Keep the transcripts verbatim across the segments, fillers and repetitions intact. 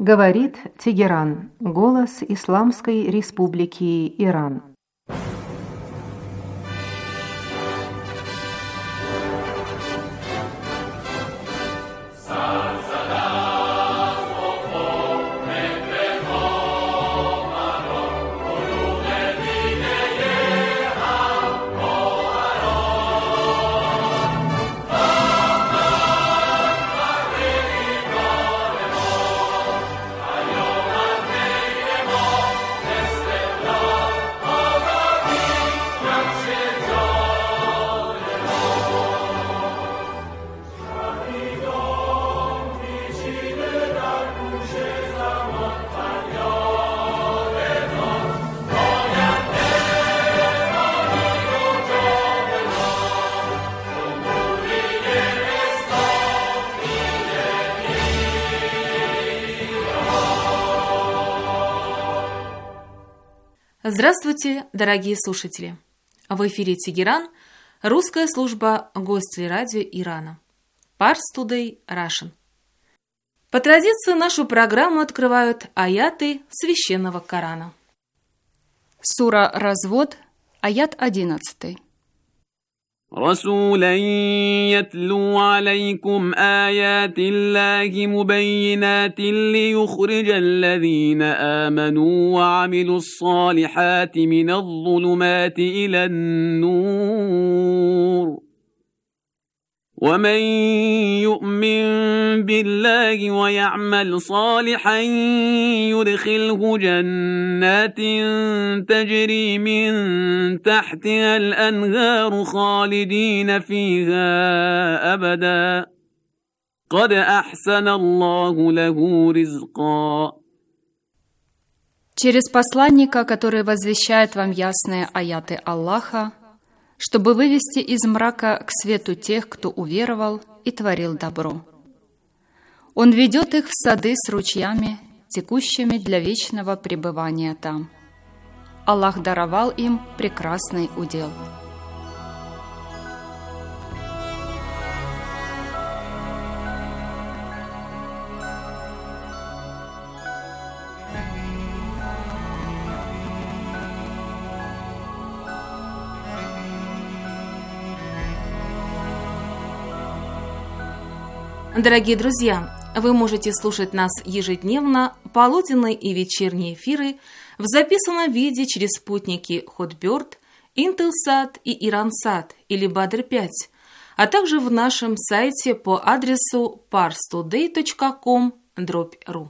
Говорит Тегеран, голос Исламской Республики Иран. Здравствуйте, дорогие слушатели! В эфире Тегеран, русская служба гостей радио Ирана. Pars Today Russian. По традиции нашу программу открывают аяты священного Корана. Сура «Развод», аят одиннадцатый. رسولا يتلو عليكم آيات الله مبينات ليخرج الذين آمنوا وعملوا الصالحات من الظلمات إلى النور ومن يؤمن بالله ويعمل صالحا يدخله جنات تجري من تحتها الأنهار خالدين فيها أبدا قد أحسن الله له رزقا. Через посланника, который возвещает вам ясные аяты Аллаха, чтобы вывести из мрака к свету тех, кто уверовал и творил добро. Он ведет их в сады с ручьями, текущими для вечного пребывания там. Аллах даровал им прекрасный удел. Дорогие друзья, вы можете слушать нас ежедневно, полуденные и вечерние эфиры в записанном виде через спутники Hotbird, Intelsat и Iransat или Badr пять, а также в нашем сайте по адресу pars today точка com дробь ру.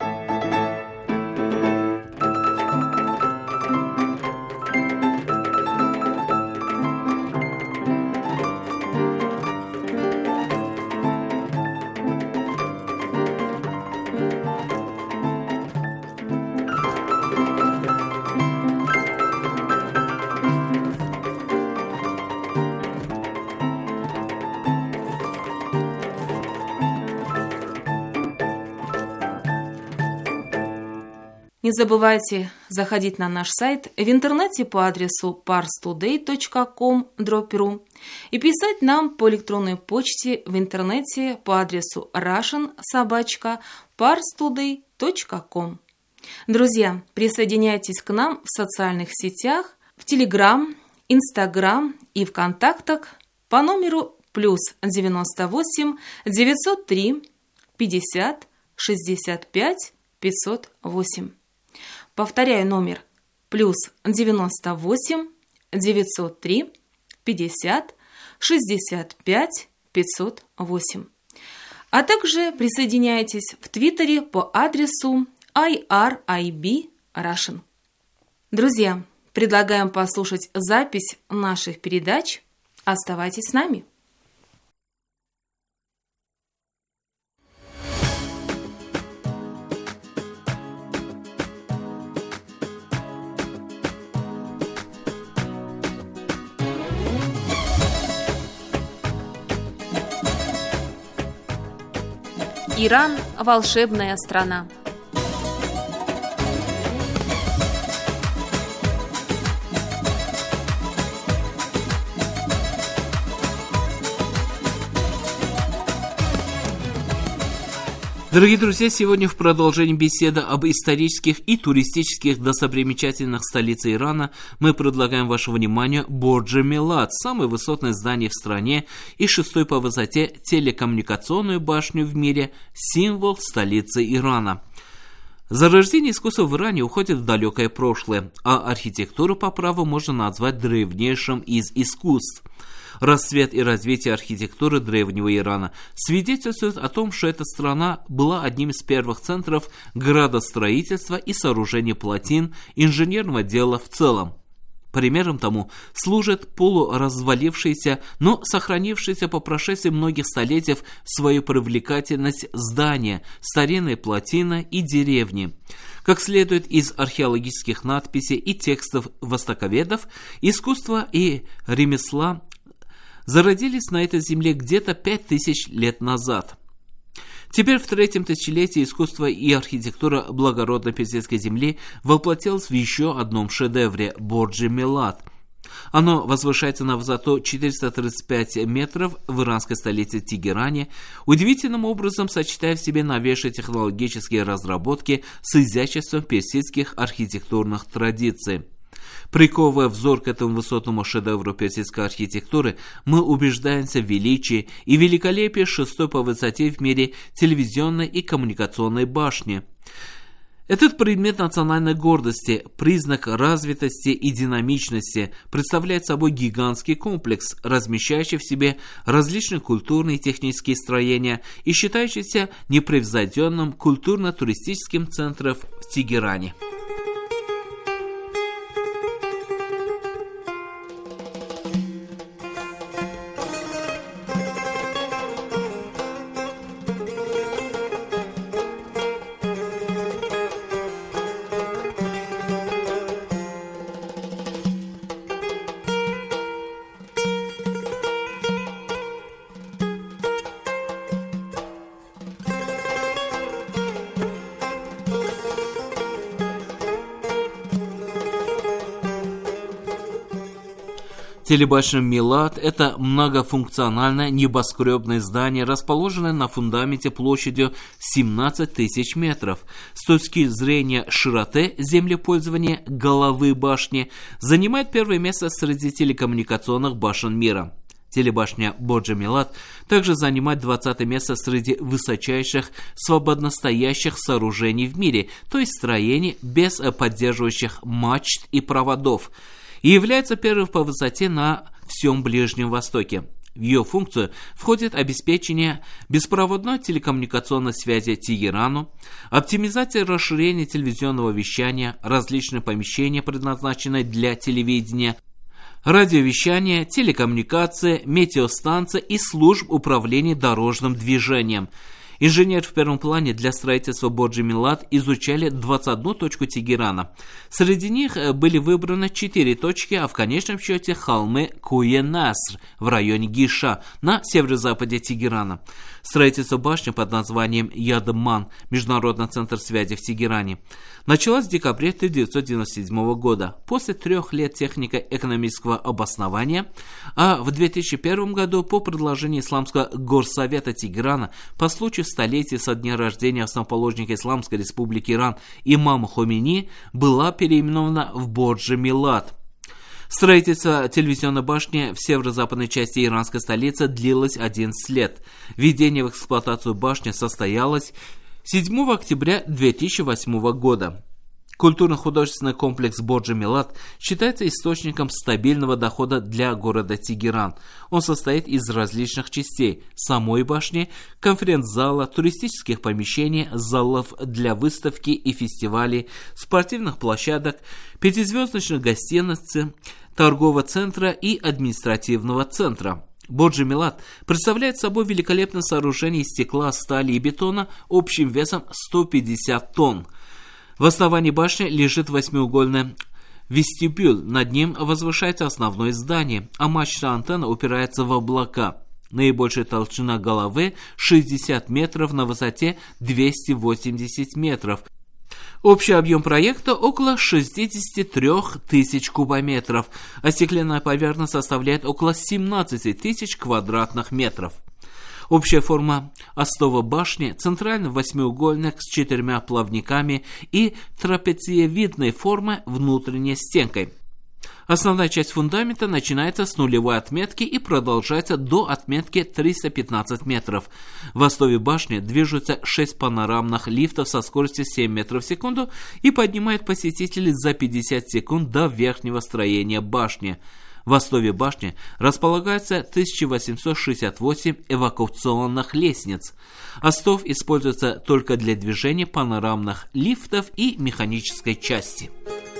Не забывайте заходить на наш сайт в интернете по адресу pars today точка com дробь ру и писать нам по электронной почте в интернете по адресу russian собака pars today точка com. Друзья, присоединяйтесь к нам в социальных сетях, в Telegram, Instagram и ВКонтактах по номеру плюс девяносто восемь девятьсот три пятьдесят шестьдесят пять пятьсот восемь. Повторяю номер плюс девяносто восемь девятьсот три пятьдесят шестьдесят пять пятьсот восемь. А также присоединяйтесь в Твиттере по адресу ай ар ай би Russian. Друзья, предлагаем послушать запись наших передач. Оставайтесь с нами. Иран – волшебная страна. Дорогие друзья, сегодня в продолжении беседы об исторических и туристических достопримечательностях столицы Ирана мы предлагаем вашему вниманию Бордж Милад, самое высотное здание в стране и шестой по высоте телекоммуникационную башню в мире, символ столицы Ирана. Зарождение искусства в Иране уходит в далекое прошлое, а архитектуру по праву можно назвать древнейшим из искусств. Расцвет и развитие архитектуры древнего Ирана свидетельствует о том, что эта страна была одним из первых центров градостроительства и сооружения плотин, инженерного дела в целом. Примером тому служит полуразвалившееся, но сохранившееся по прошествии многих столетий свою привлекательность здания, старинные плотины и деревни. Как следует из археологических надписей и текстов востоковедов, искусство и ремесла зародились на этой земле где-то пять тысяч лет назад. Теперь в третьем тысячелетии искусство и архитектура благородной персидской земли воплотилось в еще одном шедевре – Бордж Милад. Оно возвышается на высоту четыреста тридцать пять метров в иранской столице Тегеране, удивительным образом сочетая в себе новейшие технологические разработки с изяществом персидских архитектурных традиций. Приковывая взор к этому высотному шедевру персидской архитектуры, мы убеждаемся в величии и великолепии шестой по высоте в мире телевизионной и коммуникационной башни. Этот предмет национальной гордости, признак развитости и динамичности, представляет собой гигантский комплекс, размещающий в себе различные культурные и технические строения и считающийся непревзойденным культурно-туристическим центром в Тегеране. Телебашня Милад – это многофункциональное небоскребное здание, расположенное на фундаменте площадью семнадцать тысяч метров. С точки зрения широты землепользования головы башни занимает первое место среди телекоммуникационных башен мира. Телебашня Бордж Милад также занимает двадцатое место среди высочайших свободностоящих сооружений в мире, то есть строений без поддерживающих мачт и проводов, и является первой по высоте на всем Ближнем Востоке. В ее функцию входит обеспечение беспроводной телекоммуникационной связи Тегерану, оптимизация и расширение телевизионного вещания, различные помещения, предназначенные для телевидения, радиовещание, телекоммуникации, метеостанции и служб управления дорожным движением. Инженеры в первом плане для строительства Бордж Милад изучали двадцать одну точку Тегерана. Среди них были выбраны четыре точки, а в конечном счете холмы Куе-Наср в районе Гиша на северо-западе Тегерана. Строительство башни под названием Ядман, Международный центр связи в Тегеране, началось в декабре тысяча девятьсот девяносто седьмого года, после трех лет технико-экономического обоснования, а в две тысячи первом году по предложению Исламского горсовета Тегерана по случаю столетия со дня рождения основоположника Исламской республики Иран имама Хомейни была переименована в Бордж Милад. Строительство телевизионной башни в северо-западной части иранской столицы длилось одиннадцать лет. Введение в эксплуатацию башни состоялось седьмого октября две тысячи восьмого года. Культурно-художественный комплекс Бордж Милад считается источником стабильного дохода для города Тегеран. Он состоит из различных частей: самой башни, конференц-зала, туристических помещений, залов для выставки и фестивалей, спортивных площадок, пятизвездочных гостиниц, торгового центра и административного центра. Бордж Милад представляет собой великолепное сооружение из стекла, стали и бетона общим весом сто пятьдесят тонн. В основании башни лежит восьмиугольный вестибюль, над ним возвышается основное здание, а мачта антенна упирается в облака. Наибольшая толщина головы шестьдесят метров, на высоте двести восемьдесят метров. Общий объем проекта около шестьдесят три тысячи кубометров, а стеклянная поверхность составляет около семнадцать тысяч квадратных метров. Общая форма остова башни – центральный восьмиугольник с четырьмя плавниками и трапециевидной формы внутренней стенкой. Основная часть фундамента начинается с нулевой отметки и продолжается до отметки триста пятнадцать метров. В остове башни движутся шесть панорамных лифтов со скоростью семь метров в секунду и поднимают посетителей за пятьдесят секунд до верхнего строения башни. В остове башни располагается тысяча восемьсот шестьдесят восемь эвакуационных лестниц. Остов используется только для движения панорамных лифтов и механической части.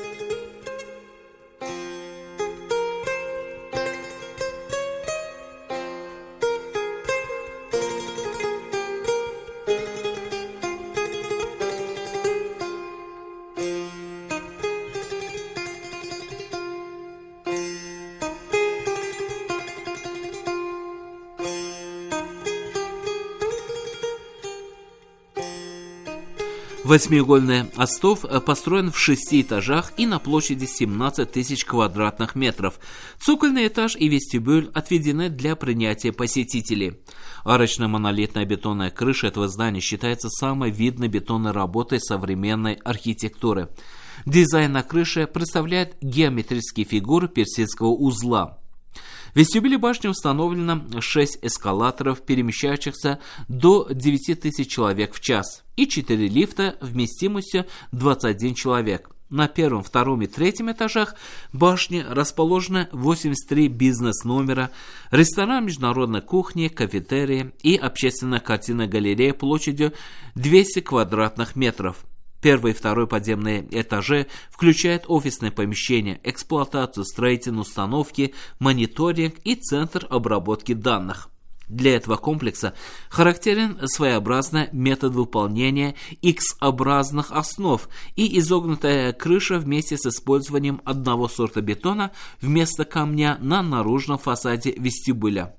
Восьмиугольный остов построен в шести этажах и на площади семнадцать тысяч квадратных метров. Цокольный этаж и вестибюль отведены для принятия посетителей. Арочная монолитная бетонная крыша этого здания считается самой видной бетонной работой современной архитектуры. Дизайн на крыше представляет геометрические фигуры персидского узла. В вестибюле башни установлено шесть эскалаторов, перемещающихся до девяти тысяч человек в час, и четыре лифта вместимостью двадцать один человек. На первом, втором и третьем этажах башни расположены восемьдесят три бизнес-номера, ресторан международной кухни, кафетерии и общественная картинная галерея площадью двести квадратных метров. Первый и второй подземные этажи включают офисные помещения, эксплуатацию строительной установки, мониторинг и центр обработки данных. Для этого комплекса характерен своеобразный метод выполнения X-образных основ и изогнутая крыша вместе с использованием одного сорта бетона вместо камня на наружном фасаде вестибюля.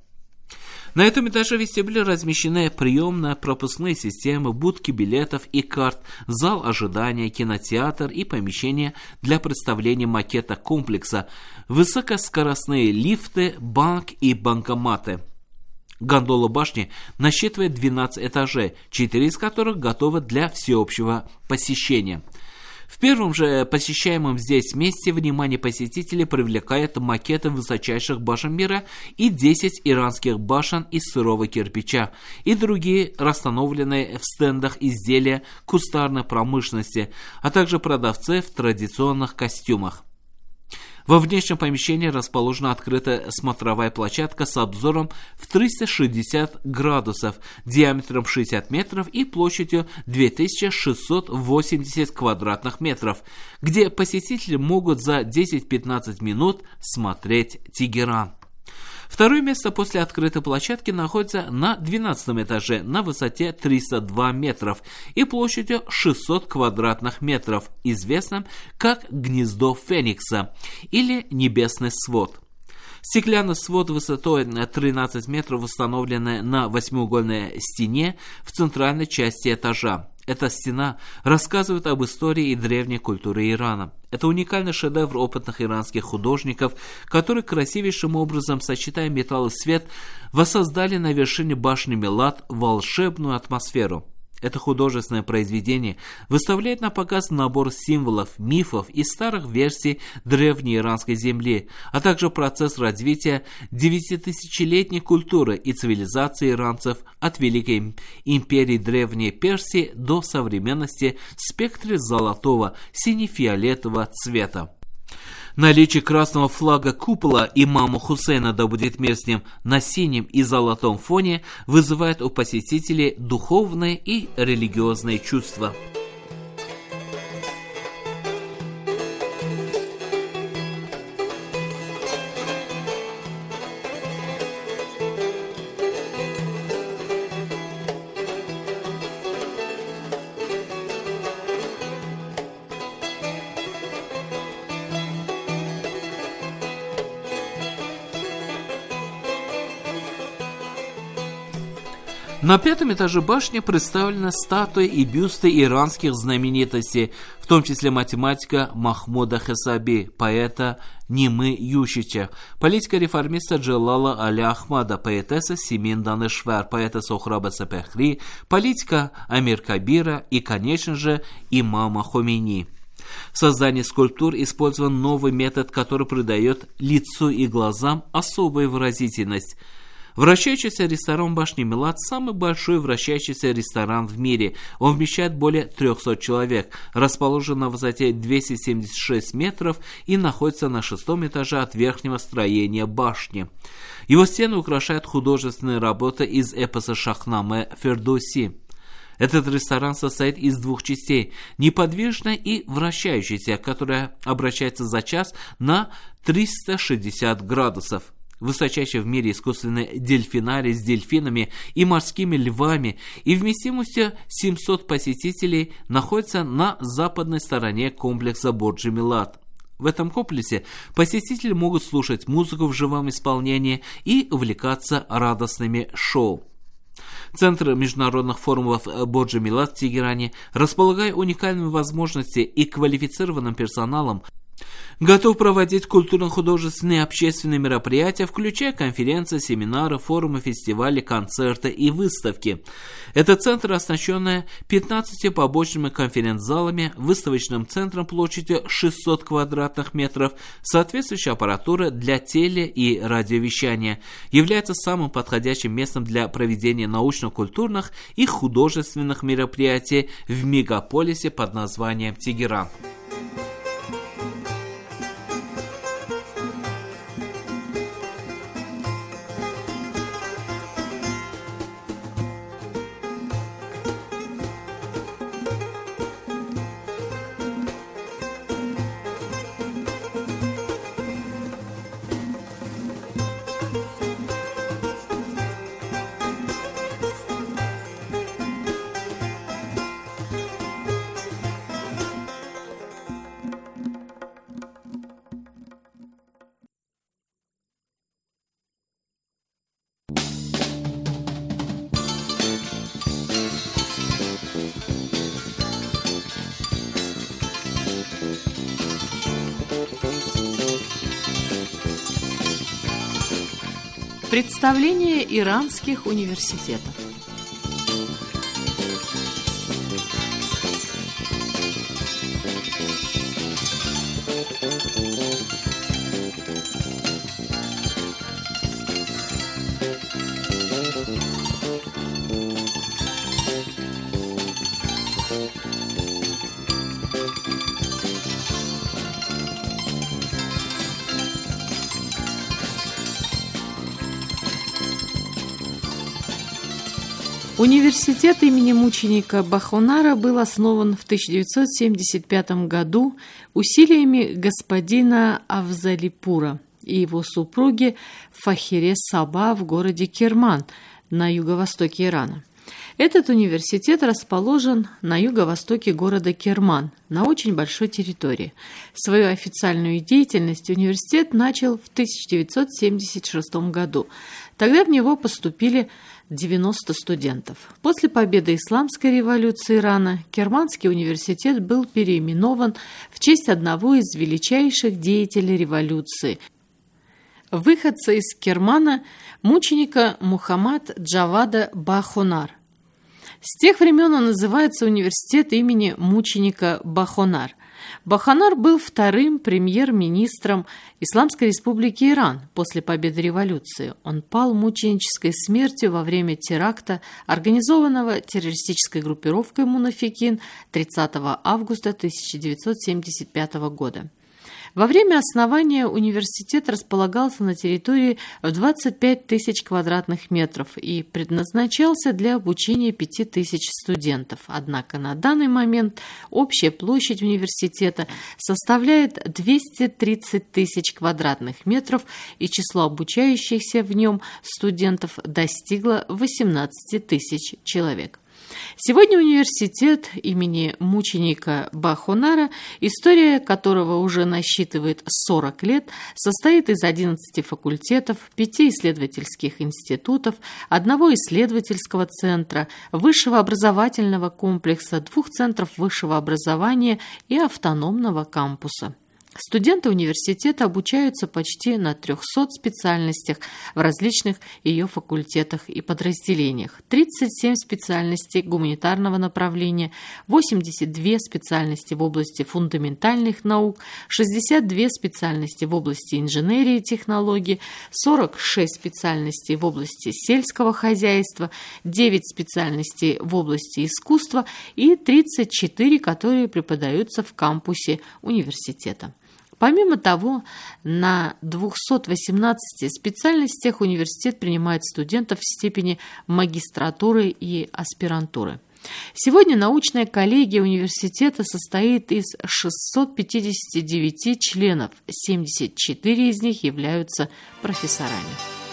На этом этаже вестибюля размещены приемно-пропускные системы, будки билетов и карт, зал ожидания, кинотеатр и помещение для представления макета комплекса, высокоскоростные лифты, банк и банкоматы. Гондола башни насчитывает двенадцать этажей, четыре из которых готовы для всеобщего посещения. В первом же посещаемом здесь месте внимание посетителей привлекает макеты высочайших башен мира и десять иранских башен из сырого кирпича и другие расстановленные в стендах изделия кустарной промышленности, а также продавцы в традиционных костюмах. Во внешнем помещении расположена открытая смотровая площадка с обзором в триста шестьдесят градусов, диаметром шестьдесят метров и площадью две тысячи шестьсот восемьдесят квадратных метров, где посетители могут за десять-пятнадцать минут смотреть Тегеран. Второе место после открытой площадки находится на двенадцатом этаже на высоте триста два метров и площадью шестьсот квадратных метров, известным как «Гнездо Феникса» или «Небесный свод». Стеклянный свод высотой тринадцать метров установленный на восьмиугольной стене в центральной части этажа. Эта стена рассказывает об истории и древней культуре Ирана. Это уникальный шедевр опытных иранских художников, которые красивейшим образом, сочетая металл и свет, воссоздали на вершине башни Милад волшебную атмосферу. Это художественное произведение выставляет на показ набор символов, мифов и старых версий древней иранской земли, а также процесс развития девятитысячелетней культуры и цивилизации иранцев от Великой империи Древней Персии до современности в спектре золотого, сине-фиолетового цвета. Наличие красного флага купола имама Хусейна, да будет мир с ним, на синем и золотом фоне вызывает у посетителей духовные и религиозные чувства. На пятом этаже башни представлены статуи и бюсты иранских знаменитостей, в том числе математика Махмуда Хесаби, поэта Нимы Ющича, политика-реформиста Джалала Аля Ахмада, поэтесса Симин Данешвар, поэта Сохраба Сапехри, политика Амир Кабира и, конечно же, имама Хомейни. В создании скульптур использован новый метод, который придает лицу и глазам особую выразительность. Вращающийся ресторан башни Милат – самый большой вращающийся ресторан в мире. Он вмещает более трехсот человек, расположен на высоте двести семьдесят шесть метров и находится на шестом этаже от верхнего строения башни. Его стены украшают художественные работы из эпоса Шахнаме Фердоуси. Этот ресторан состоит из двух частей – неподвижной и вращающейся, которая обращается за час на триста шестьдесят градусов. Высочайший в мире искусственный дельфинарий с дельфинами и морскими львами и вместимостью семьсот посетителей находится на западной стороне комплекса Борджи Милат. В этом комплексе посетители могут слушать музыку в живом исполнении и увлекаться радостными шоу. Центр международных форумов Борджи Милат в Тегеране, располагая уникальными возможностями и квалифицированным персоналом, готов проводить культурно-художественные и общественные мероприятия, включая конференции, семинары, форумы, фестивали, концерты и выставки. Этот центр, оснащенный пятнадцатью побочными конференц-залами, выставочным центром площадью шестьсот квадратных метров, соответствующей аппаратурой для теле- и радиовещания, является самым подходящим местом для проведения научно-культурных и художественных мероприятий в мегаполисе под названием Тегеран. Представление иранских университетов. Университет имени мученика Бахонара был основан в тысяча девятьсот семьдесят пятом году усилиями господина Афзалипура и его супруги Фахире Саба в городе Керман на юго-востоке Ирана. Этот университет расположен на юго-востоке города Керман, на очень большой территории. Свою официальную деятельность университет начал в тысяча девятьсот семьдесят шестом году. Тогда в него поступили девяносто студентов. После победы исламской революции Ирана Керманский университет был переименован в честь одного из величайших деятелей революции, выходца из Кермана, мученика Мухаммад Джавада Бахонар. С тех времен он называется университет имени мученика Бахонар. Бахонар был вторым премьер-министром Исламской Республики Иран после победы революции. Он пал мученической смертью во время теракта, организованного террористической группировкой «Мунафикин» тридцатого августа тысяча девятьсот семьдесят пятого года. Во время основания университет располагался на территории в двадцать пять тысяч квадратных метров и предназначался для обучения пяти тысяч студентов. Однако на данный момент общая площадь университета составляет двести тридцать тысяч квадратных метров, и число обучающихся в нем студентов достигло восемнадцати тысяч человек. Сегодня университет имени мученика Бахонара, история которого уже насчитывает сорок лет, состоит из одиннадцати факультетов, пяти исследовательских институтов, одного исследовательского центра, высшего образовательного комплекса, двух центров высшего образования и автономного кампуса. Студенты университета обучаются почти на трёхсот специальностях в различных ее факультетах и подразделениях. тридцать семь специальностей гуманитарного направления, восемьдесят две специальности в области фундаментальных наук, шестьдесят две специальности в области инженерии и технологий, сорок шесть специальностей в области сельского хозяйства, девять специальностей в области искусства и тридцать четыре, которые преподаются в кампусе университета. Помимо того, на двухстах восемнадцати специальностях университет принимает студентов в степени магистратуры и аспирантуры. Сегодня научная коллегия университета состоит из шестисот пятидесяти девяти членов, семьдесят четыре из них являются профессорами.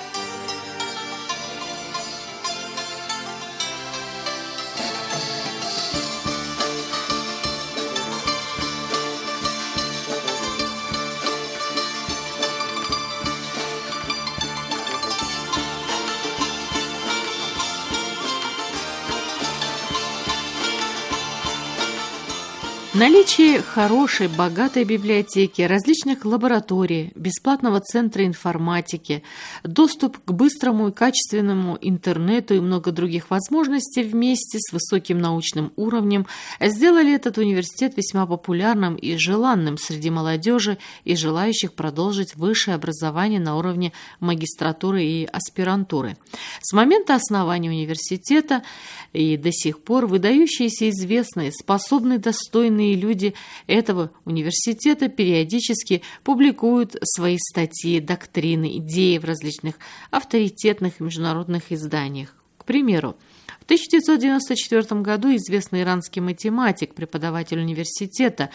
Наличие хорошей, богатой библиотеки, различных лабораторий, бесплатного центра информатики, доступ к быстрому и качественному интернету и много других возможностей вместе с высоким научным уровнем сделали этот университет весьма популярным и желанным среди молодежи и желающих продолжить высшее образование на уровне магистратуры и аспирантуры. С момента основания университета и до сих пор выдающиеся, известные, способные, достойные люди этого университета периодически публикуют свои статьи, доктрины, идеи в различных авторитетных международных изданиях. К примеру, в тысяча девятьсот девяносто четвёртом году известный иранский математик, преподаватель университета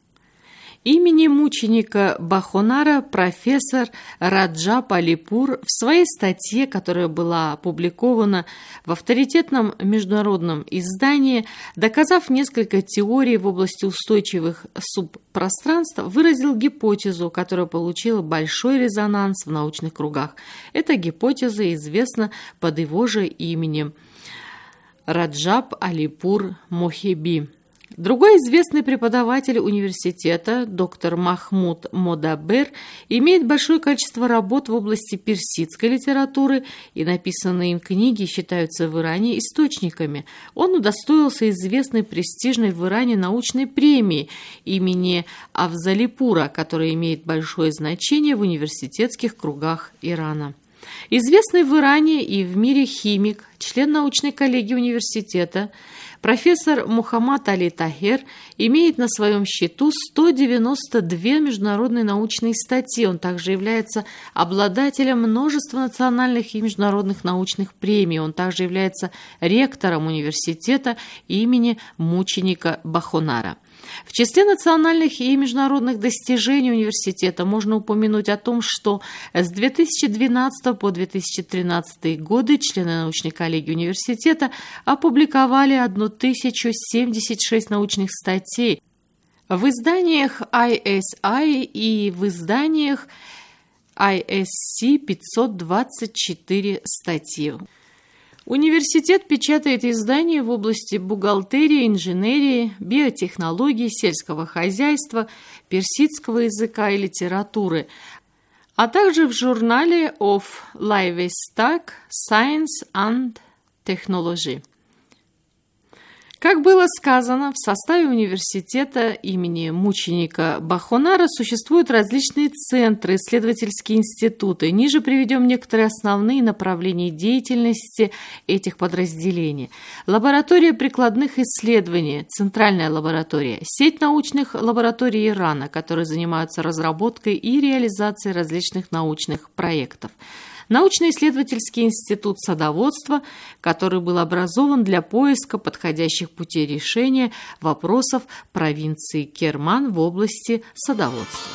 имени мученика Бахонара, профессор Раджаб Алипур, в своей статье, которая была опубликована в авторитетном международном издании, доказав несколько теорий в области устойчивых субпространств, выразил гипотезу, которая получила большой резонанс в научных кругах. Эта гипотеза известна под его же именем Раджаб Алипур Мохеби. Другой известный преподаватель университета, доктор Махмуд Модабер, имеет большое количество работ в области персидской литературы, и написанные им книги считаются в Иране источниками. Он удостоился известной престижной в Иране научной премии имени Афзалипура, которая имеет большое значение в университетских кругах Ирана. Известный в Иране и в мире химик, член научной коллегии университета, профессор Мухаммад Али Тахер имеет на своем счету сто девяносто две международные научные статьи. Он также является обладателем множества национальных и международных научных премий. Он также является ректором университета имени мученика Бахонара. В числе национальных и международных достижений университета можно упомянуть о том, что с две тысячи двенадцатого по две тысячи тринадцатый годы члены научной коллегии университета опубликовали тысячу семьдесят шесть научных статей в изданиях ай эс ай и в изданиях ай эс си пятьсот двадцать четыре статьи. Университет печатает издания в области бухгалтерии, инженерии, биотехнологий, сельского хозяйства, персидского языка и литературы, а также в журнале of Livestock Science and Technology. Как было сказано, в составе университета имени мученика Бахонара существуют различные центры, исследовательские институты. Ниже приведем некоторые основные направления деятельности этих подразделений. Лаборатория прикладных исследований, центральная лаборатория, сеть научных лабораторий Ирана, которые занимаются разработкой и реализацией различных научных проектов. Научно-исследовательский институт садоводства, который был образован для поиска подходящих путей решения вопросов провинции Керман в области садоводства.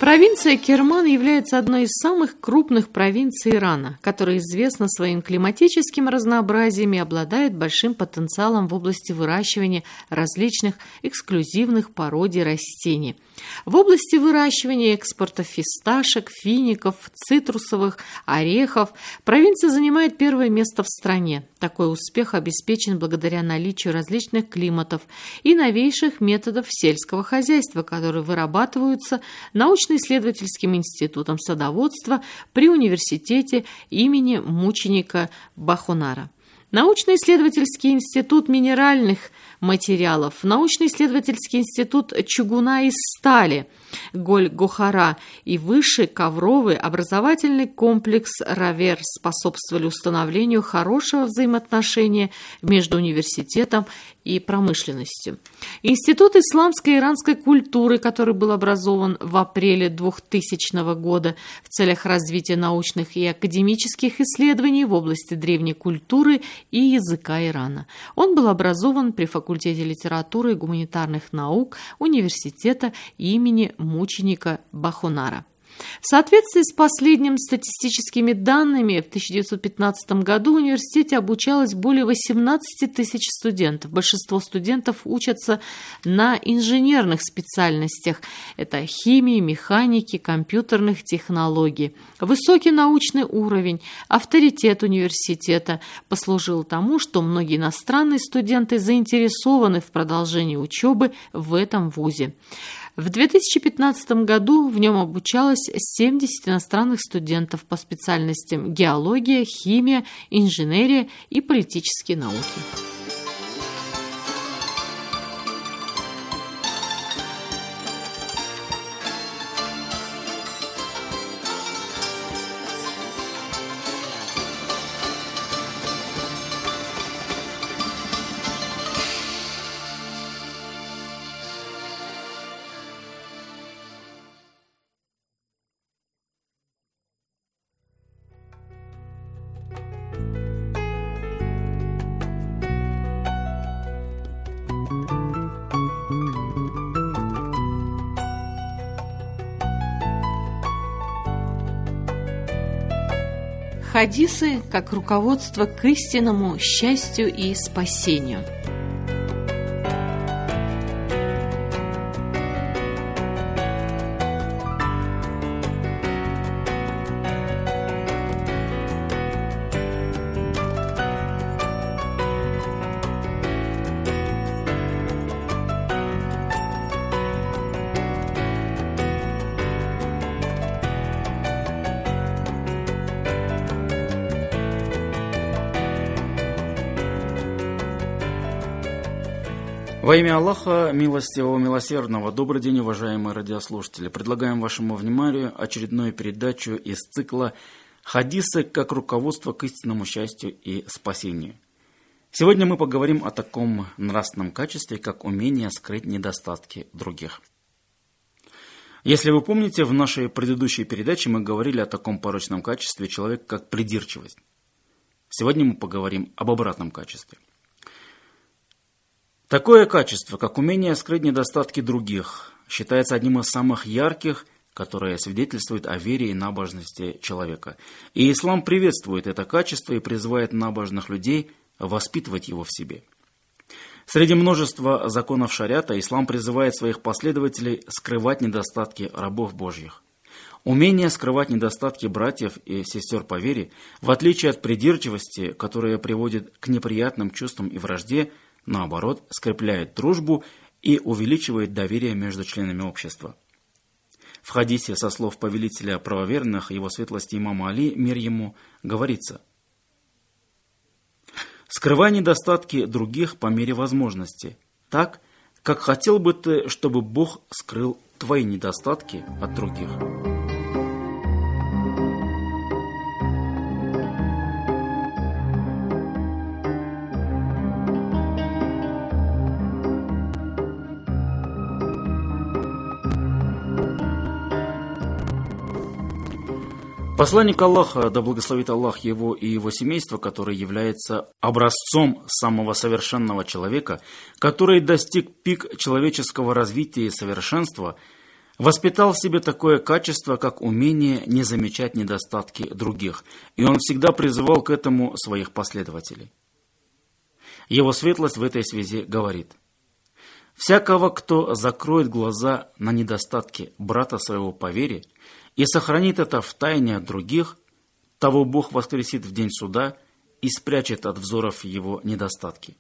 Провинция Керман является одной из самых крупных провинций Ирана, которая известна своим климатическим разнообразием и обладает большим потенциалом в области выращивания различных эксклюзивных породий растений. В области выращивания и экспорта фисташек, фиников, цитрусовых, орехов провинция занимает первое место в стране. Такой успех обеспечен благодаря наличию различных климатов и новейших методов сельского хозяйства, которые вырабатываются научно-исследовательским институтом садоводства при университете имени мученика Бахунара. Научно-исследовательский институт минеральных материалов, научно-исследовательский институт чугуна и стали Голь-Гохара и высший ковровый образовательный комплекс Равер способствовали установлению хорошего взаимоотношения между университетом и промышленностью. Институт исламской и иранской культуры, который был образован в апреле двухтысячного года в целях развития научных и академических исследований в области древней культуры и языка Ирана. Он был образован при факультете литературы и гуманитарных наук университета имени мученика Бахунара. В соответствии с последними статистическими данными, в тысяча девятьсот пятнадцатом году в университете обучалось более восемнадцати тысяч студентов. Большинство студентов учатся на инженерных специальностях. Это химии, механики, компьютерных технологий. Высокий научный уровень, авторитет университета послужил тому, что многие иностранные студенты заинтересованы в продолжении учебы в этом вузе. В две тысячи пятнадцатом году в нем обучалось семьдесят иностранных студентов по специальностям геология, химия, инженерия и политические науки. Хадисы как руководство к истинному счастью и спасению. Во имя Аллаха, милостивого, милосердного, добрый день, уважаемые радиослушатели. Предлагаем вашему вниманию очередную передачу из цикла «Хадисы как руководство к истинному счастью и спасению». Сегодня мы поговорим о таком нравственном качестве, как умение скрыть недостатки других. Если вы помните, в нашей предыдущей передаче мы говорили о таком порочном качестве человека, как придирчивость. Сегодня мы поговорим об обратном качестве. Такое качество, как умение скрыть недостатки других, считается одним из самых ярких, которое свидетельствует о вере и набожности человека. И ислам приветствует это качество и призывает набожных людей воспитывать его в себе. Среди множества законов шариата ислам призывает своих последователей скрывать недостатки рабов Божьих. Умение скрывать недостатки братьев и сестер по вере, в отличие от придирчивости, которая приводит к неприятным чувствам и вражде, наоборот, скрепляет дружбу и увеличивает доверие между членами общества. В хадисе со слов повелителя правоверных, его светлости имама Али, мир ему, говорится: «Скрывай недостатки других по мере возможности, так, как хотел бы ты, чтобы Бог скрыл твои недостатки от других». Посланник Аллаха, да благословит Аллах его и его семейство, который является образцом самого совершенного человека, который достиг пик человеческого развития и совершенства, воспитал в себе такое качество, как умение не замечать недостатки других, и он всегда призывал к этому своих последователей. Его светлость в этой связи говорит: «Всякого, кто закроет глаза на недостатки брата своего по вере и сохранит это в тайне от других, того Бог воскресит в день суда и спрячет от взоров его недостатки».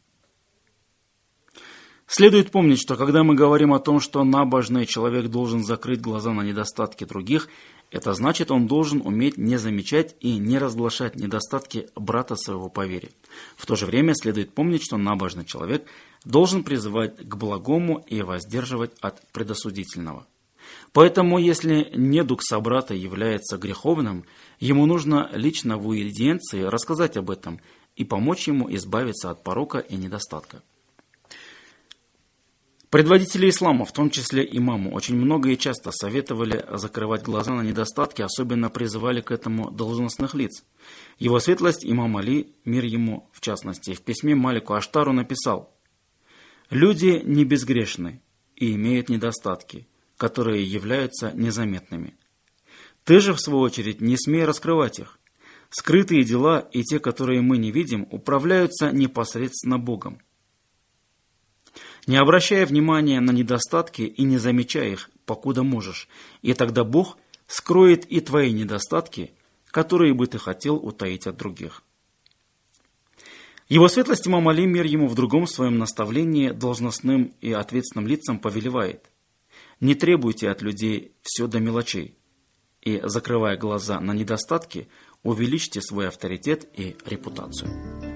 Следует помнить, что когда мы говорим о том, что набожный человек должен закрыть глаза на недостатки других, это значит, он должен уметь не замечать и не разглашать недостатки брата своего по вере. В то же время следует помнить, что набожный человек должен призывать к благому и воздерживать от предосудительного. Поэтому, если недуг собрата является греховным, ему нужно лично в уидиенции рассказать об этом и помочь ему избавиться от порока и недостатка. Предводители ислама, в том числе имаму, очень много и часто советовали закрывать глаза на недостатки, особенно призывали к этому должностных лиц. Его светлость имам Али, мир ему в частности, в письме Малику Аштару написал: «Люди не безгрешны и имеют недостатки, которые являются незаметными. Ты же, в свою очередь, не смей раскрывать их. Скрытые дела и те, которые мы не видим, управляются непосредственно Богом. Не обращая внимания на недостатки и не замечая их, покуда можешь, и тогда Бог скроет и твои недостатки, которые бы ты хотел утаить от других». Его светлость имам Али, мир ему, в другом своем наставлении должностным и ответственным лицам повелевает: «Не требуйте от людей все до мелочей, и, закрывая глаза на недостатки, увеличьте свой авторитет и репутацию».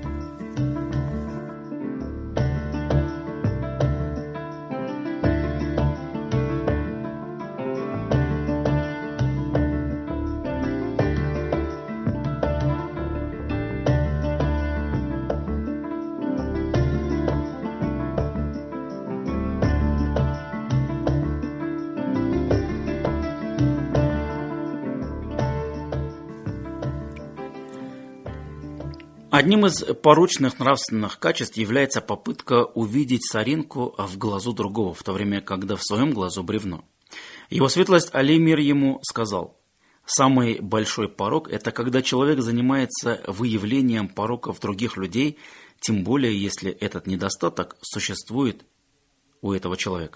Одним из порочных нравственных качеств является попытка увидеть соринку в глазу другого, в то время, когда в своем глазу бревно. Его светлость Али, мир ему, сказал: «Самый большой порок – это когда человек занимается выявлением пороков других людей, тем более, если этот недостаток существует у этого человека».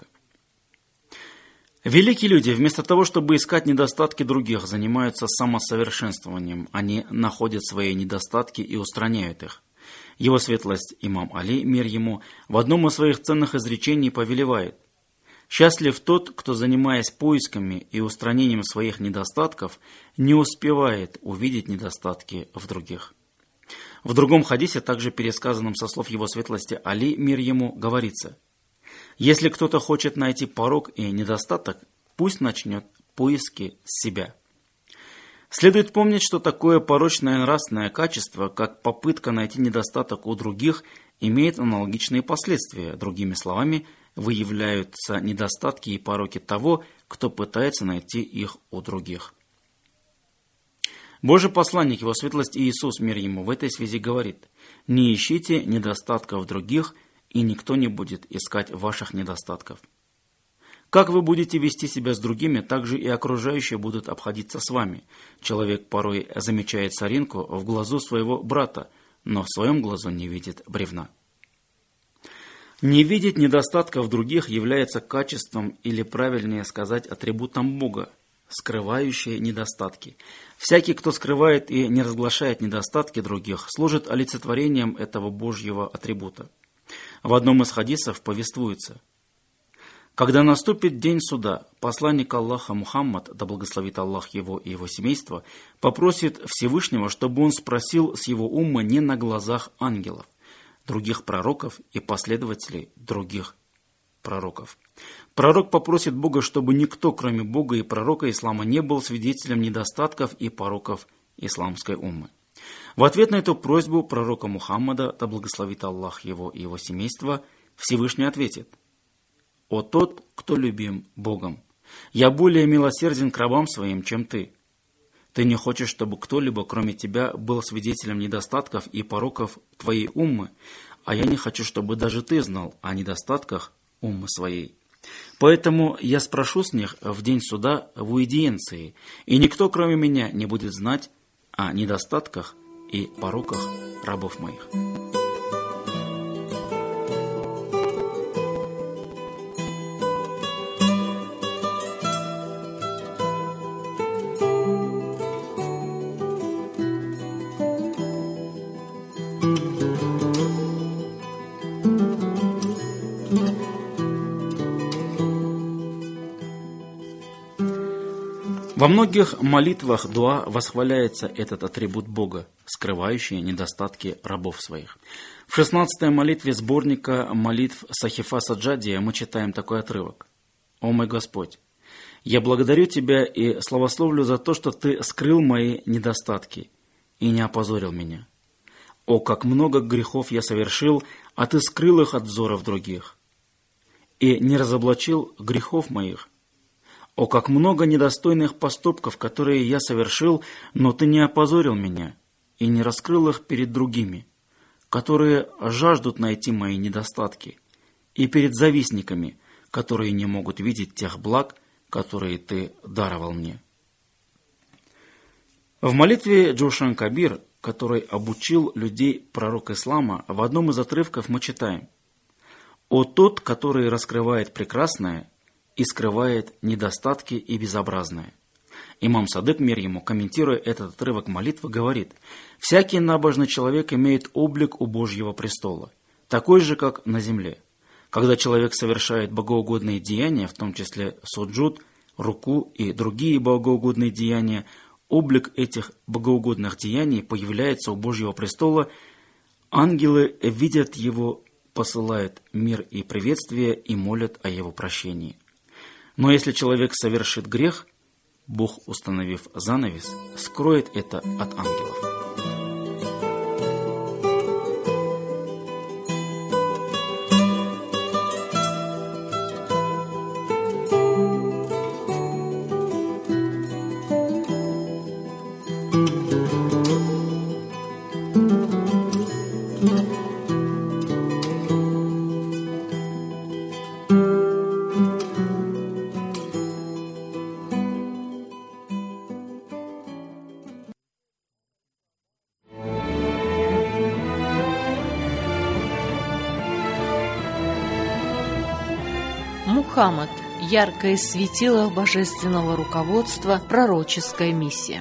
Великие люди, вместо того, чтобы искать недостатки других, занимаются самосовершенствованием. Они находят свои недостатки и устраняют их. Его светлость имам Али, мир ему, в одном из своих ценных изречений повелевает: «Счастлив тот, кто, занимаясь поисками и устранением своих недостатков, не успевает увидеть недостатки в других». В другом хадисе, также пересказанном со слов его светлости Али, мир ему, говорится: «Если кто-то хочет найти порок и недостаток, пусть начнет поиски с себя». Следует помнить, что такое порочное нравственное качество, как попытка найти недостаток у других, имеет аналогичные последствия. Другими словами, выявляются недостатки и пороки того, кто пытается найти их у других. Божий посланник, его светлость Иисус, мир ему, в этой связи говорит: «Не ищите недостатков других, и никто не будет искать ваших недостатков. Как вы будете вести себя с другими, так же и окружающие будут обходиться с вами. Человек порой замечает соринку в глазу своего брата, но в своем глазу не видит бревна». Не видеть недостатков других является качеством, или правильнее сказать, атрибутом Бога, скрывающие недостатки. Всякий, кто скрывает и не разглашает недостатки других, служит олицетворением этого Божьего атрибута. В одном из хадисов повествуется: «Когда наступит день суда, посланник Аллаха Мухаммад, да благословит Аллах его и его семейство, попросит Всевышнего, чтобы он спросил с его умма не на глазах ангелов, других пророков и последователей других пророков. Пророк попросит Бога, чтобы никто, кроме Бога и пророка ислама, не был свидетелем недостатков и пороков исламской уммы. В ответ на эту просьбу пророка Мухаммада, да благословит Аллах его и его семейство, Всевышний ответит: «О тот, кто любим Богом, я более милосерден к рабам своим, чем ты. Ты не хочешь, чтобы кто-либо, кроме тебя, был свидетелем недостатков и пороков твоей уммы, а я не хочу, чтобы даже ты знал о недостатках уммы своей». Поэтому я спрошу с них в день суда в уидиенции, и никто, кроме меня, не будет знать о недостатках и пороках рабов моих». Во многих молитвах дуа восхваляется этот атрибут Бога, скрывающий недостатки рабов своих. В шестнадцатой молитве сборника молитв Сахифа Саджадия мы читаем такой отрывок. «О мой Господь, я благодарю Тебя и славословлю за то, что Ты скрыл мои недостатки и не опозорил меня. О, как много грехов я совершил, а Ты скрыл их от взоров других, и не разоблачил грехов моих. О, как много недостойных поступков, которые я совершил, но Ты не опозорил меня и не раскрыл их перед другими, которые жаждут найти мои недостатки, и перед завистниками, которые не могут видеть тех благ, которые Ты даровал мне». В молитве Джошан Кабир, который обучил людей пророк ислама, в одном из отрывков мы читаем: «О тот, который раскрывает прекрасное и скрывает недостатки и безобразное». Имам Садык, мир ему, комментируя этот отрывок молитвы, говорит: «Всякий набожный человек имеет облик у Божьего престола, такой же, как на земле. Когда человек совершает богоугодные деяния, в том числе суджуд, руку и другие богоугодные деяния, облик этих богоугодных деяний появляется у Божьего престола, ангелы видят его, посылают мир и приветствие и молят о его прощении. Но если человек совершит грех, Бог, установив занавес, скроет это от ангелов». Мухаммад – яркое светило божественного руководства, пророческая миссия.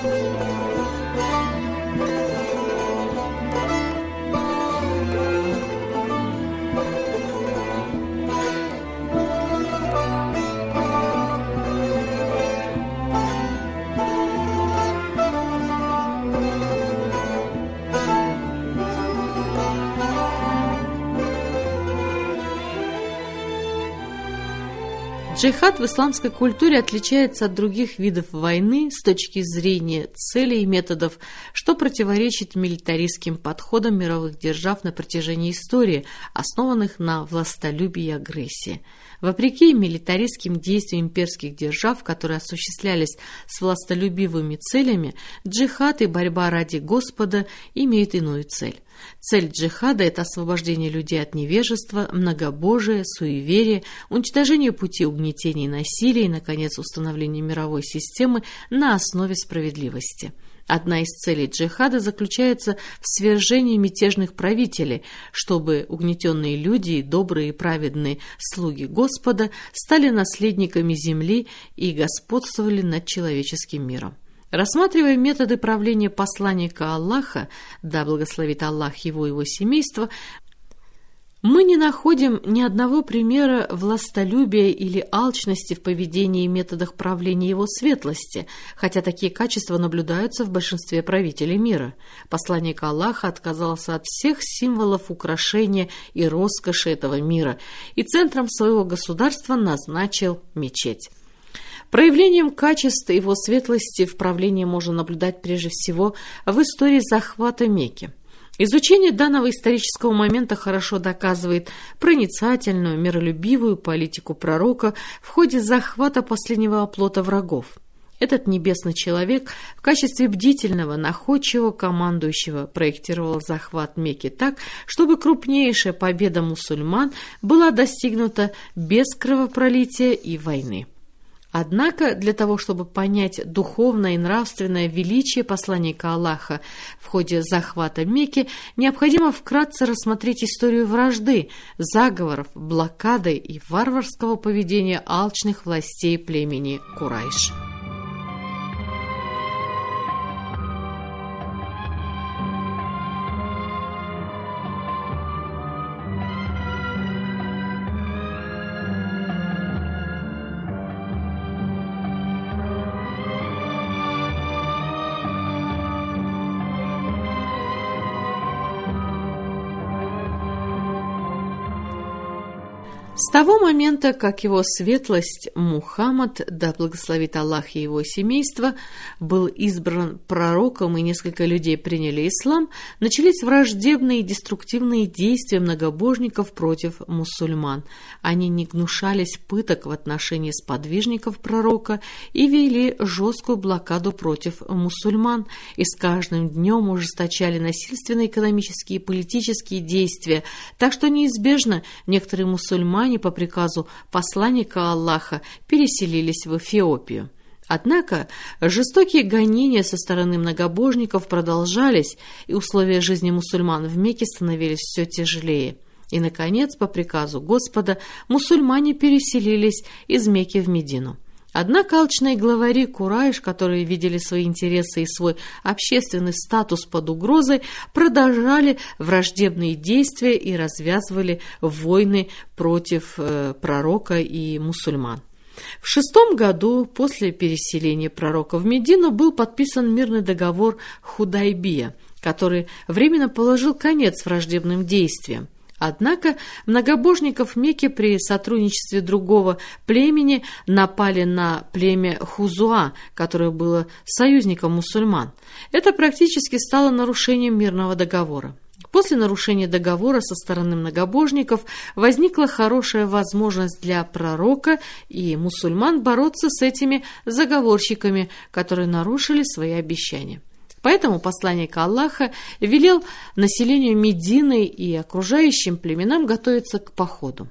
Джихад в исламской культуре отличается от других видов войны с точки зрения целей и методов, что противоречит милитаристским подходам мировых держав на протяжении истории, основанных на властолюбии и агрессии. Вопреки милитаристским действиям имперских держав, которые осуществлялись с властолюбивыми целями, джихад и борьба ради Господа имеют иную цель. Цель джихада – это освобождение людей от невежества, многобожия, суеверия, уничтожение пути угнетения и насилия и, наконец, установление мировой системы на основе справедливости. Одна из целей джихада заключается в свержении мятежных правителей, чтобы угнетенные люди и добрые и праведные слуги Господа стали наследниками земли и господствовали над человеческим миром. Рассматривая методы правления посланника Аллаха, да благословит Аллах его и его семейство, мы не находим ни одного примера властолюбия или алчности в поведении и методах правления его светлости, хотя такие качества наблюдаются в большинстве правителей мира. Посланник Аллаха отказался от всех символов украшения и роскоши этого мира и центром своего государства назначил мечеть. Проявлением качеств его светлости в правлении можно наблюдать прежде всего в истории захвата Мекки. Изучение данного исторического момента хорошо доказывает проницательную, миролюбивую политику пророка в ходе захвата последнего оплота врагов. Этот небесный человек в качестве бдительного, находчивого командующего проектировал захват Мекки так, чтобы крупнейшая победа мусульман была достигнута без кровопролития и войны. Однако для того, чтобы понять духовное и нравственное величие посланника Аллаха в ходе захвата Мекки, необходимо вкратце рассмотреть историю вражды, заговоров, блокады и варварского поведения алчных властей племени Курайш. С того момента, как его светлость Мухаммад, да благословит Аллах и его семейство, был избран пророком и несколько людей приняли ислам, начались враждебные и деструктивные действия многобожников против мусульман. Они не гнушались пыток в отношении сподвижников пророка и вели жесткую блокаду против мусульман, и с каждым днем ужесточали насильственные экономические и политические действия, так что неизбежно некоторые мусульмане по приказу посланника Аллаха переселились в Эфиопию. Однако жестокие гонения со стороны многобожников продолжались, и условия жизни мусульман в Мекке становились все тяжелее. И, наконец, по приказу Господа, мусульмане переселились из Мекки в Медину. Однако алчные главари Курайш, которые видели свои интересы и свой общественный статус под угрозой, продолжали враждебные действия и развязывали войны против э, пророка и мусульман. В шестом году после переселения пророка в Медину был подписан мирный договор Худайбия, который временно положил конец враждебным действиям. Однако многобожников Мекки при сотрудничестве другого племени напали на племя Хузуа, которое было союзником мусульман. Это практически стало нарушением мирного договора. После нарушения договора со стороны многобожников возникла хорошая возможность для пророка и мусульман бороться с этими заговорщиками, которые нарушили свои обещания. Поэтому посланник Аллаха велел населению Медины и окружающим племенам готовиться к походу.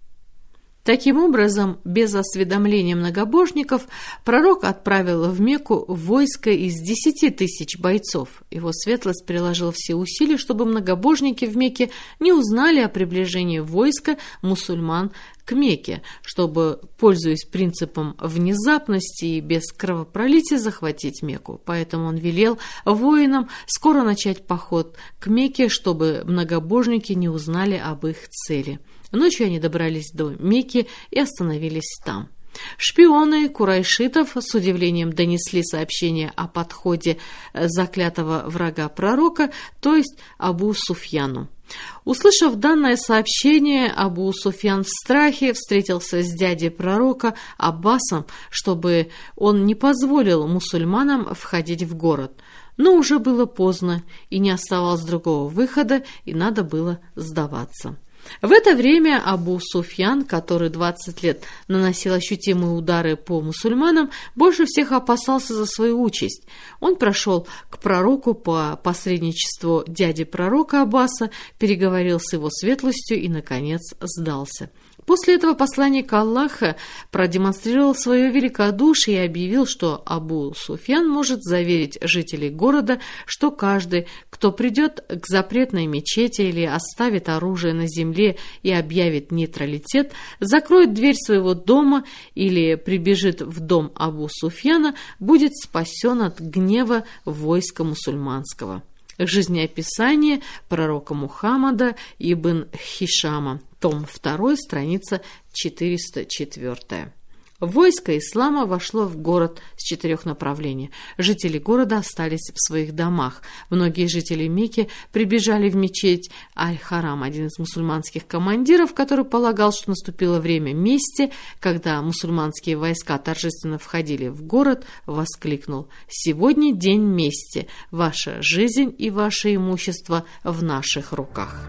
Таким образом, без осведомления многобожников, пророк отправил в Мекку войско из десяти тысяч бойцов. Его светлость приложил все усилия, чтобы многобожники в Мекке не узнали о приближении войска мусульман к Мекке, чтобы, пользуясь принципом внезапности и без кровопролития, захватить Мекку. Поэтому он велел воинам скоро начать поход к Мекке, чтобы многобожники не узнали об их цели. Ночью они добрались до Мекки и остановились там. Шпионы курайшитов с удивлением донесли сообщение о подходе заклятого врага пророка, то есть Абу Суфьяну. Услышав данное сообщение, Абу Суфьян в страхе встретился с дядей пророка Аббасом, чтобы он не позволил мусульманам входить в город. Но уже было поздно, и не оставалось другого выхода, и надо было сдаваться. В это время Абу Суфьян, который двадцать лет наносил ощутимые удары по мусульманам, больше всех опасался за свою участь. Он прошел к пророку по посредничеству дяди пророка Аббаса, переговорил с его светлостью и, наконец, сдался. После этого посланник Аллаха продемонстрировал свое великодушие и объявил, что Абу Суфьян может заверить жителей города, что каждый, кто придет к запретной мечети или оставит оружие на земле и объявит нейтралитет, закроет дверь своего дома или прибежит в дом Абу Суфьяна, будет спасен от гнева войска мусульманского. Жизнеописание пророка Мухаммада ибн Хишама, том два, страница четыреста четыре. Войско ислама вошло в город с четырех направлений. Жители города остались в своих домах. Многие жители Мекки прибежали в мечеть Аль-Харам. Один из мусульманских командиров, который полагал, что наступило время мести, когда мусульманские войска торжественно входили в город, воскликнул: «Сегодня день мести. Ваша жизнь и ваше имущество в наших руках».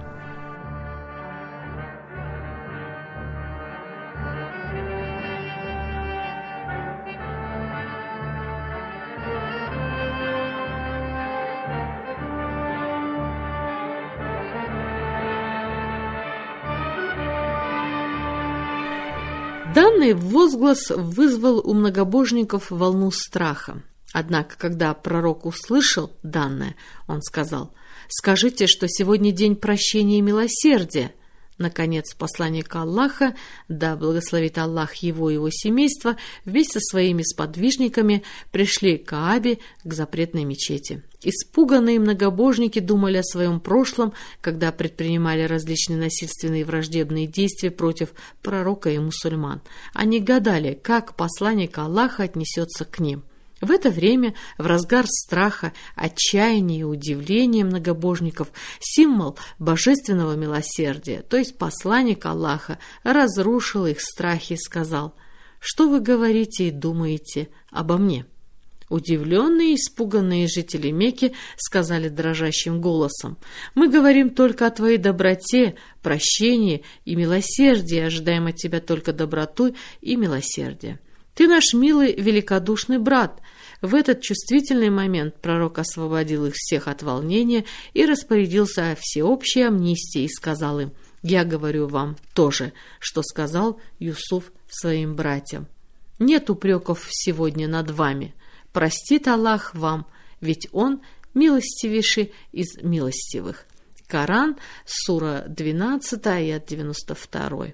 Данный возглас вызвал у многобожников волну страха. Однако, когда пророк услышал данное, он сказал: «Скажите, что сегодня день прощения и милосердия». Наконец, посланник Аллаха, да благословит Аллах его и его семейство, вместе со своими сподвижниками пришли к Каабе, к запретной мечети. Испуганные многобожники думали о своем прошлом, когда предпринимали различные насильственные и враждебные действия против пророка и мусульман. Они гадали, как посланник Аллаха отнесется к ним. В это время, в разгар страха, отчаяния и удивления многобожников, символ божественного милосердия, то есть посланник Аллаха, разрушил их страхи и сказал: «Что вы говорите и думаете обо мне?» Удивленные и испуганные жители Мекки сказали дрожащим голосом: «Мы говорим только о твоей доброте, прощении и милосердии, ожидаем от тебя только доброту и милосердие. Ты наш милый, великодушный брат». В этот чувствительный момент пророк освободил их всех от волнения и распорядился о всеобщей амнистии и сказал им: «Я говорю вам то же, что сказал Юсуф своим братьям. Нет упреков сегодня над вами. Простит Аллах вам, ведь Он милостивейший из милостивых». Коран, сура двенадцатая, аят девяносто два.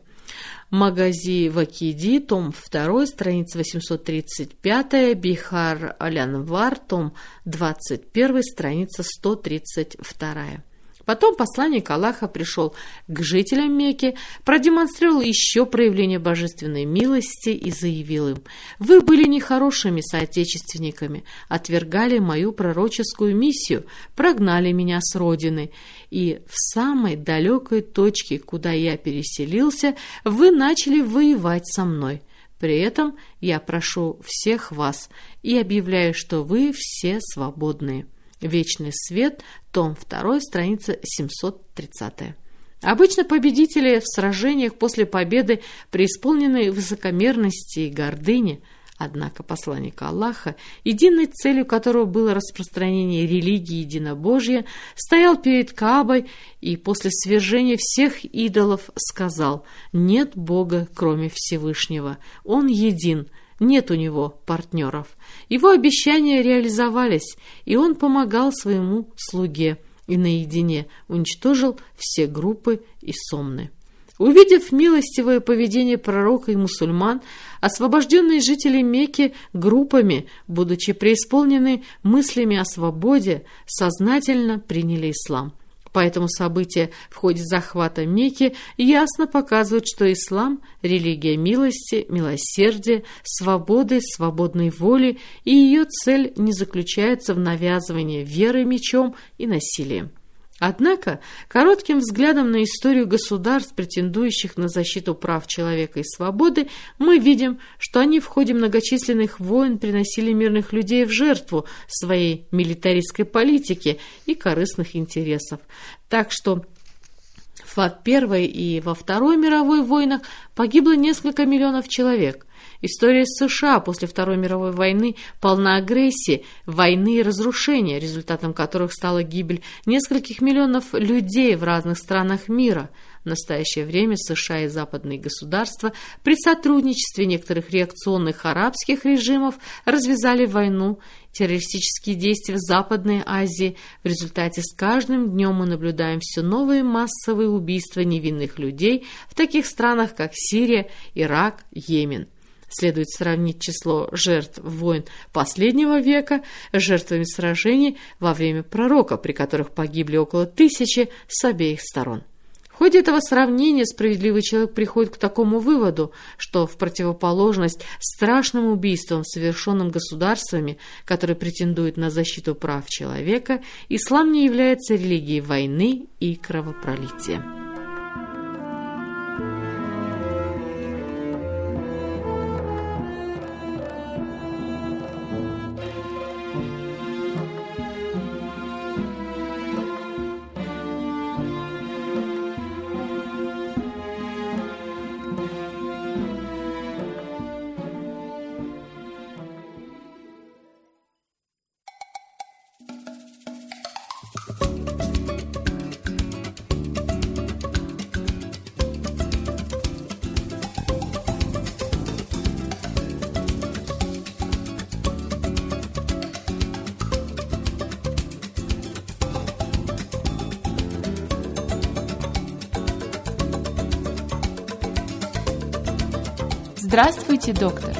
Магази Вакиди, том два, страница восемьсот тридцать пять, Бихар Алянвар, том двадцать один, страница сто тридцать два. Потом посланник Аллаха пришел к жителям Мекки, продемонстрировал еще проявление божественной милости и заявил им: «Вы были нехорошими соотечественниками, отвергали мою пророческую миссию, прогнали меня с родины, и в самой далекой точке, куда я переселился, вы начали воевать со мной. При этом я прошу всех вас и объявляю, что вы все свободные». Вечный свет, том два, страница семьсот тридцать. Обычно победители в сражениях после победы преисполнены высокомерности и гордыни. Однако посланник Аллаха, единой целью которого было распространение религии единобожия, стоял перед Каабой и после свержения всех идолов сказал: «Нет Бога, кроме Всевышнего, Он един». Нет у него партнеров. Его обещания реализовались, и он помогал своему слуге и наедине уничтожил все группы и сомны. Увидев милостивое поведение пророка и мусульман, освобожденные жители Мекки группами, будучи преисполнены мыслями о свободе, сознательно приняли ислам. Поэтому события в ходе захвата Мекки ясно показывают, что ислам – религия милости, милосердия, свободы, свободной воли, и ее цель не заключается в навязывании веры мечом и насилием. Однако, коротким взглядом на историю государств, претендующих на защиту прав человека и свободы, мы видим, что они в ходе многочисленных войн приносили мирных людей в жертву своей милитаристской политики и корыстных интересов. Так что в Первой и во Второй мировой войнах погибло несколько миллионов человек. История США после Второй мировой войны полна агрессии, войны и разрушения, результатом которых стала гибель нескольких миллионов людей в разных странах мира. В настоящее время США и западные государства при сотрудничестве некоторых реакционных арабских режимов развязали войну, террористические действия в Западной Азии. В результате с каждым днем мы наблюдаем все новые массовые убийства невинных людей в таких странах, как Сирия, Ирак, Йемен. Следует сравнить число жертв войн последнего века с жертвами сражений во время пророка, при которых погибли около тысячи с обеих сторон. В ходе этого сравнения справедливый человек приходит к такому выводу, что в противоположность страшным убийствам, совершенным государствами, которые претендуют на защиту прав человека, ислам не является религией войны и кровопролития. Здравствуйте, доктор!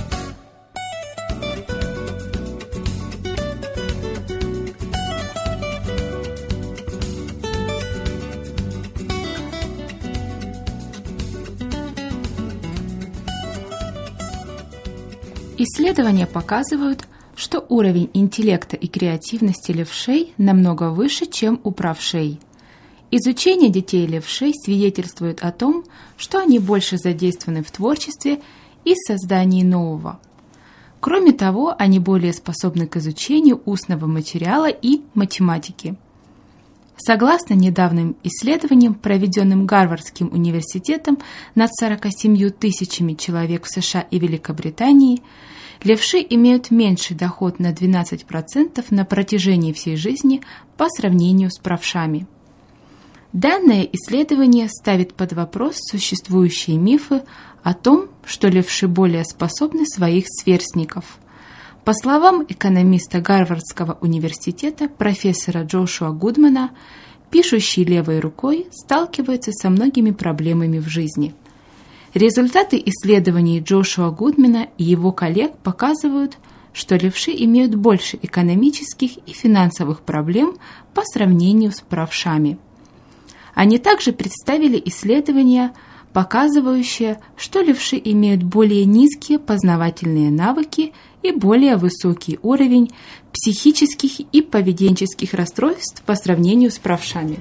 Исследования показывают, что уровень интеллекта и креативности левшей намного выше, чем у правшей. Изучение детей левшей свидетельствует о том, что они больше задействованы в творчестве и создании нового. Кроме того, они более способны к изучению устного материала и математики. Согласно недавним исследованиям, проведенным Гарвардским университетом над сорока семью тысячами человек в США и Великобритании, левши имеют меньший доход на двенадцать процентов на протяжении всей жизни по сравнению с правшами. Данное исследование ставит под вопрос существующие мифы о том, что левши более способны своих сверстников. По словам экономиста Гарвардского университета профессора Джошуа Гудмана, пишущий левой рукой сталкивается со многими проблемами в жизни. Результаты исследований Джошуа Гудмана и его коллег показывают, что левши имеют больше экономических и финансовых проблем по сравнению с правшами. Они также представили исследования, показывающие, что левши имеют более низкие познавательные навыки и более высокий уровень психических и поведенческих расстройств по сравнению с правшами.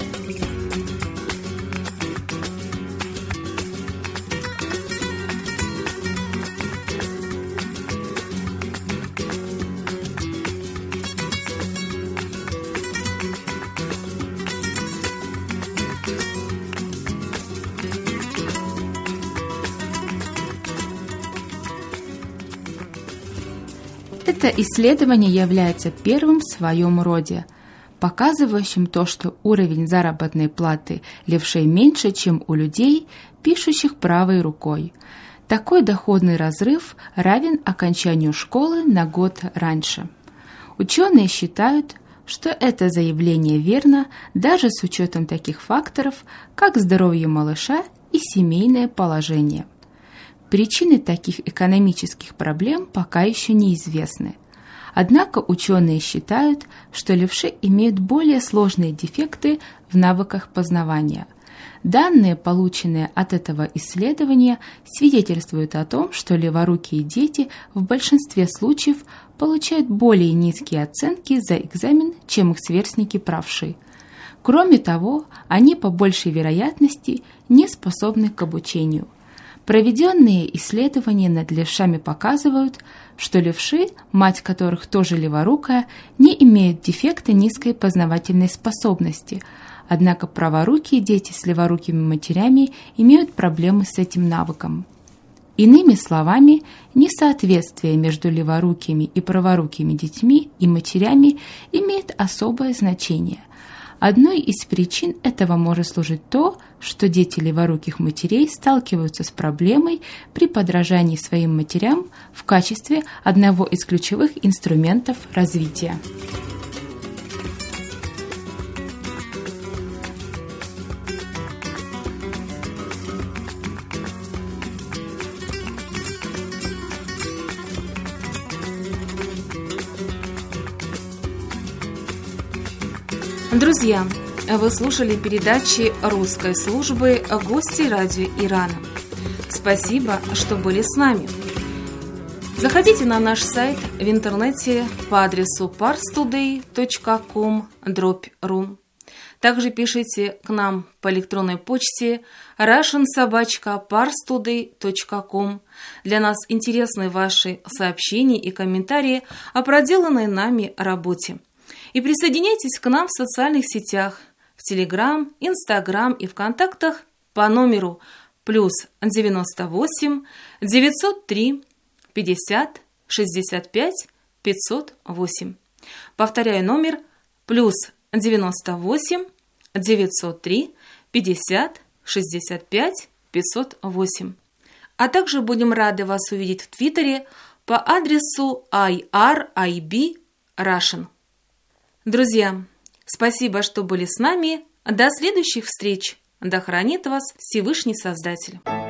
Это исследование является первым в своем роде, показывающим то, что уровень заработной платы левшей меньше, чем у людей, пишущих правой рукой. Такой доходный разрыв равен окончанию школы на год раньше. Ученые считают, что это заявление верно даже с учетом таких факторов, как здоровье малыша и семейное положение. Причины таких экономических проблем пока еще неизвестны. Однако ученые считают, что левши имеют более сложные дефекты в навыках познавания. Данные, полученные от этого исследования, свидетельствуют о том, что леворукие дети в большинстве случаев получают более низкие оценки за экзамен, чем их сверстники правши. Кроме того, они по большей вероятности не способны к обучению. Проведенные исследования над левшами показывают, что левши, мать которых тоже леворукая, не имеют дефекта низкой познавательной способности, однако праворукие дети с леворукими матерями имеют проблемы с этим навыком. Иными словами, несоответствие между леворукими и праворукими детьми и матерями имеет особое значение. Одной из причин этого может служить то, что дети леворуких матерей сталкиваются с проблемой при подражании своим матерям в качестве одного из ключевых инструментов развития. Друзья, вы слушали передачи русской службы «Гости радио Ирана». Спасибо, что были с нами. Заходите на наш сайт в интернете по адресу парстудей точка ком дробь ру. Также пишите к нам по электронной почте russian собака parstoday точка ком. Для нас интересны ваши сообщения и комментарии о проделанной нами работе. И присоединяйтесь к нам в социальных сетях, в Телеграм, Инстаграм и ВКонтактах по номеру плюс девяносто восемь девятьсот три пятьдесят шестьдесят пять пятьсот восемь. Повторяю номер плюс девяносто восемь девятьсот три пятьдесят шестьдесят пять пятьсот восемь. А также будем рады вас увидеть в Твиттере по адресу ай ар ай би Russian. Друзья, спасибо, что были с нами. До следующих встреч. Да хранит вас Всевышний Создатель.